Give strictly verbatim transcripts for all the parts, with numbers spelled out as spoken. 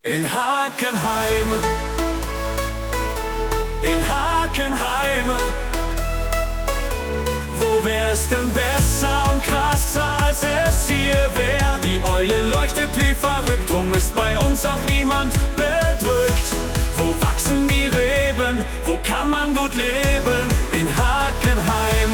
In Hakenheim, in Hakenheim, wo wär's denn besser und krasser, als es hier wär? Die Eule leuchtet wie verrückt, drum ist bei uns auch niemand bedrückt. Wo wachsen die Reben, wo kann man gut leben? In Hakenheim.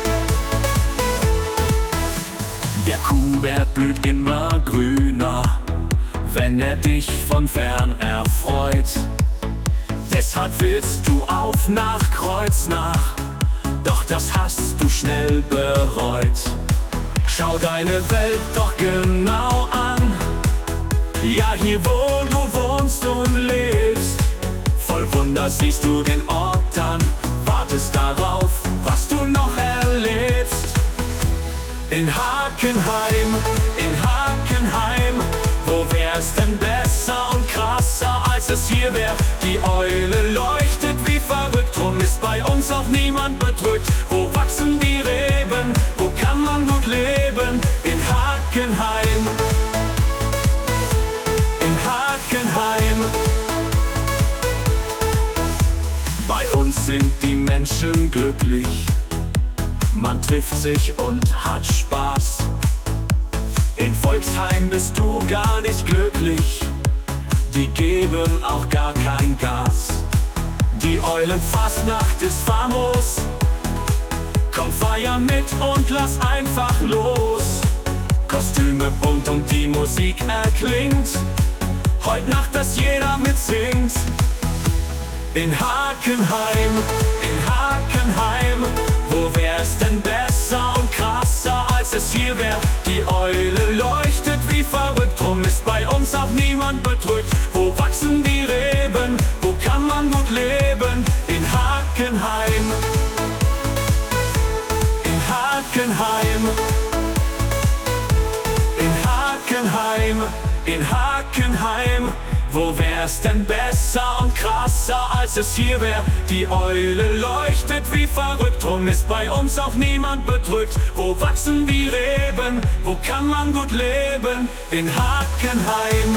Der Kuhwert blüht immer grüner, wenn er dich von fern erfreut. Deshalb willst du auf nach Kreuznach, doch das hast du schnell bereut. Schau deine Welt doch genau an, ja, hier wo du wohnst und lebst. Voll Wunder siehst du den Ort an, wartest darauf, was du noch erlebst. In Hakenheim, in Hakenheim, wo wär's denn besser und krasser, als es hier wär? Die Eule leuchtet wie verrückt, drum ist bei uns auch niemand bedrückt. Wo wachsen die Reben, wo kann man gut leben? In Hakenheim, in Hakenheim. Bei uns sind die Menschen glücklich, man trifft sich und hat Spaß. In Volksheim bist du gar nicht glücklich, die geben auch gar kein Gas. Die Eulenfastnacht ist famos, komm feier mit und lass einfach los. Kostüme bunt und die Musik erklingt, heut Nacht, dass jeder mitsingt. In Hakenheim, in Hakenheim, wo wär's denn besser und krasser, als es hier wär? Die Eule leuchtet wie verrückt, drum ist bei uns auch niemand bedrückt. Wo wachsen die Reben, wo kann man gut leben? In Hakenheim, in Hakenheim, in Hakenheim, in Hakenheim. Wo wär's denn besser und krasser, als es hier wär? Die Eule leuchtet wie verrückt, drum ist bei uns auch niemand bedrückt. Wo wachsen die Reben, wo kann man gut leben? In Hakenheim,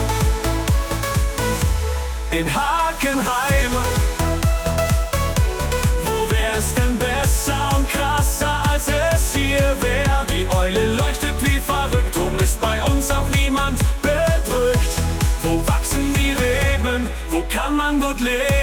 in Hakenheim. Wo wär's denn besser und krasser, als es hier wär? Die Eule leuchtet wie verrückt, drum ist bei uns auch niemand bedrückt. Wo wachsen die Reben, wo kann man gut leben?